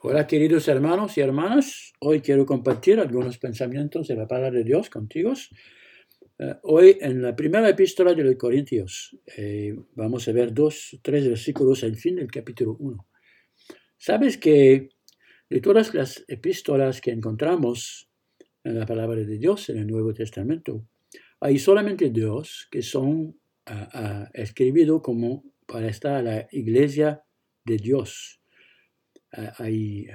Hola queridos hermanos y hermanas, hoy quiero compartir algunos pensamientos de la palabra de Dios contigo. Hoy en la primera epístola de los Corintios vamos a ver 3 versículos al fin del capítulo 1. Sabes que de todas las epístolas que encontramos en la palabra de Dios en el Nuevo Testamento, hay solamente 2 que son escritos como para estar a la iglesia de Dios. Hay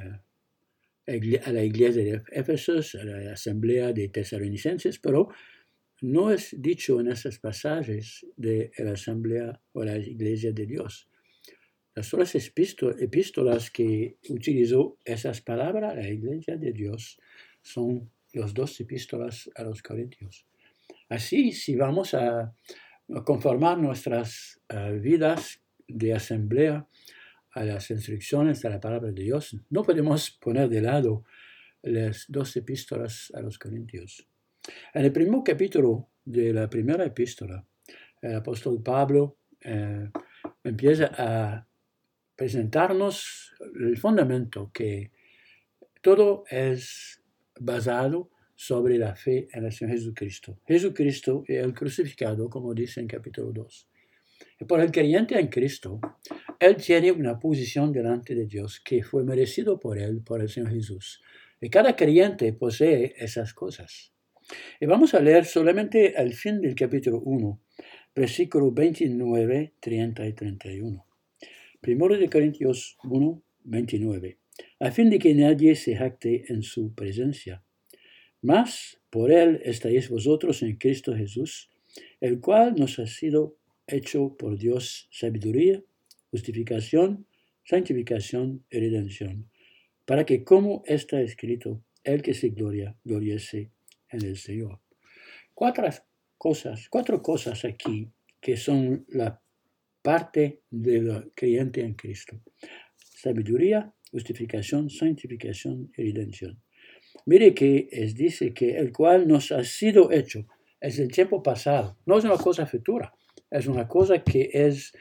a la iglesia de Éfesos, a la asamblea de Tesalonicenses, pero no es dicho en esos pasajes de la asamblea o la iglesia de Dios. Las otras epístolas que utilizó esas palabras, la iglesia de Dios, son las 2 epístolas a los Corintios. Así, si vamos a conformar nuestras vidas de asamblea a las instrucciones de la palabra de Dios, no podemos poner de lado las 2 epístolas a los Corintios. En el primer capítulo de la primera epístola, el apóstol Pablo empieza a presentarnos el fundamento que todo es basado sobre la fe en el Señor Jesucristo. Jesucristo y el crucificado, como dice en capítulo 2. Y por el creyente en Cristo, él tiene una posición delante de Dios que fue merecido por él, por el Señor Jesús. Y cada creyente posee esas cosas. Y vamos a leer solamente al fin del capítulo 1, versículos 29, 30 y 31. Primero de Corintios 1, 29. A fin de que nadie se jacte en su presencia. Mas por él estáis vosotros en Cristo Jesús, el cual nos ha sido hecho por Dios sabiduría, justificación, santificación y redención, para que, como está escrito, el que se gloria, gloriese en el Señor. Cuatro cosas aquí que son la parte del creyente en Cristo. Sabiduría, justificación, santificación y redención. Mire que dice que el cual nos ha sido hecho es el tiempo pasado, no es una cosa futura, es una cosa que es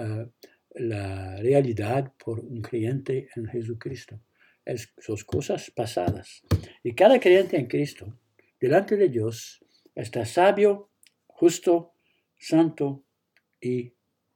la realidad por un creyente en Jesucristo. Son cosas pasadas. Y cada creyente en Cristo, delante de Dios, está sabio, justo, santo y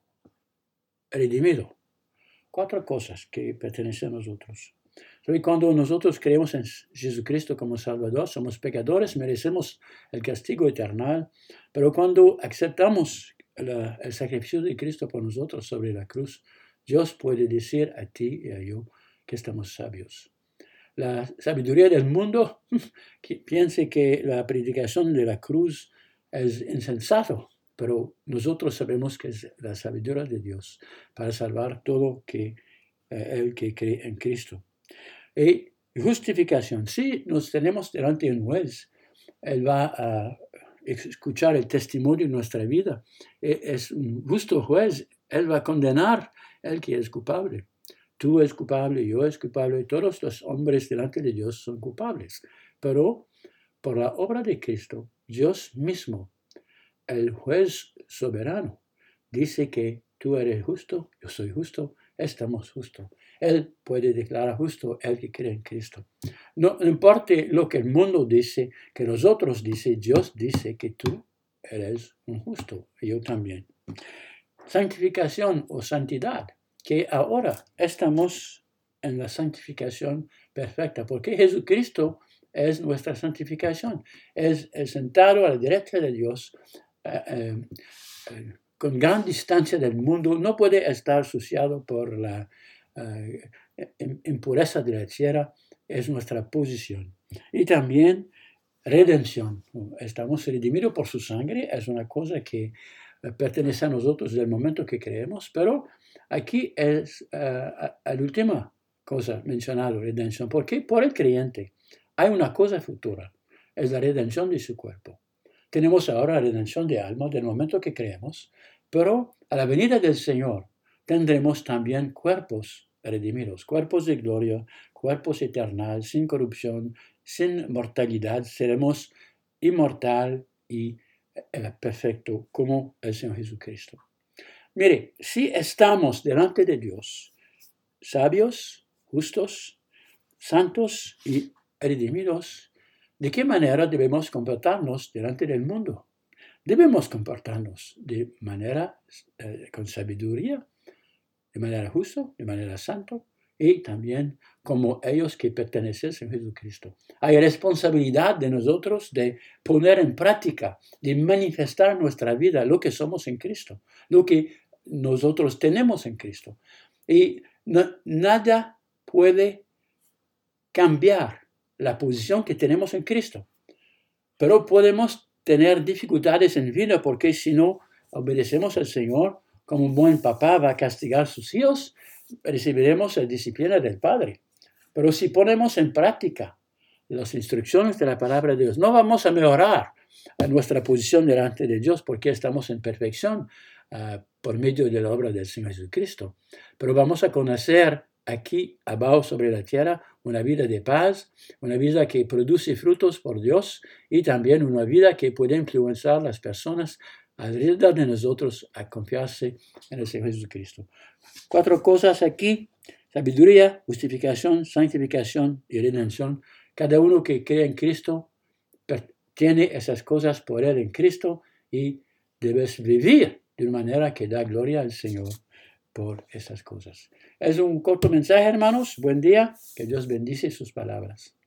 redimido. 4 cosas que pertenecen a nosotros. Y cuando nosotros creemos en Jesucristo como Salvador, somos pecadores, merecemos el castigo eterno, pero cuando aceptamos el sacrificio de Cristo por nosotros sobre la cruz, Dios puede decir a ti y a yo que estamos sabios. La sabiduría del mundo que piense que la predicación de la cruz es insensato, pero nosotros sabemos que es la sabiduría de Dios para salvar todo el que cree en Cristo. Y justificación. Si nos tenemos delante de un juez, él va a escuchar el testimonio de nuestra vida. Es un justo juez. Él va a condenar al que es culpable. Tú eres culpable, yo es culpable, todos los hombres delante de Dios son culpables. Pero por la obra de Cristo, Dios mismo, el juez soberano, dice que tú eres justo, yo soy justo, estamos justos. Él puede declarar justo el que cree en Cristo. No importa lo que el mundo dice, que los otros dicen, Dios dice que tú eres un justo, y yo también. Santificación o santidad, que ahora estamos en la santificación perfecta, porque Jesucristo es nuestra santificación. Es sentado a la derecha de Dios, con gran distancia del mundo, no puede estar asociado por la impureza de la tierra, es nuestra posición. Y también redención. Estamos redimidos por su sangre, es una cosa que pertenece a nosotros desde el momento que creemos, pero aquí es la última cosa mencionada, redención, porque por el creyente hay una cosa futura, es la redención de su cuerpo. Tenemos ahora la redención de alma del momento que creemos, pero a la venida del Señor tendremos también cuerpos redimidos, cuerpos de gloria, cuerpos eternos, sin corrupción, sin mortalidad. Seremos inmortal y perfecto como el Señor Jesucristo. Mire, si estamos delante de Dios, sabios, justos, santos y redimidos, ¿de qué manera debemos comportarnos delante del mundo? Debemos comportarnos de manera con sabiduría, de manera justa, de manera santa, y también como ellos que pertenecen a Jesucristo. Hay responsabilidad de nosotros de poner en práctica, de manifestar nuestra vida lo que somos en Cristo, lo que nosotros tenemos en Cristo. Y nada puede cambiar la posición que tenemos en Cristo. Pero podemos tener dificultades en vida porque si no obedecemos al Señor, como un buen papá va a castigar a sus hijos, recibiremos la disciplina del Padre. Pero si ponemos en práctica las instrucciones de la palabra de Dios, no vamos a mejorar nuestra posición delante de Dios porque estamos en perfección por medio de la obra del Señor Jesucristo. Pero vamos a conocer aquí, abajo sobre la tierra, una vida de paz, una vida que produce frutos por Dios y también una vida que puede influenciar a las personas alrededor de nosotros a confiarse en el Señor Jesucristo. 4 cosas aquí: sabiduría, justificación, santificación y redención. Cada uno que cree en Cristo tiene esas cosas por él en Cristo y debes vivir de una manera que da gloria al Señor por esas cosas. Es un corto mensaje, hermanos. Buen día. Que Dios bendice sus palabras.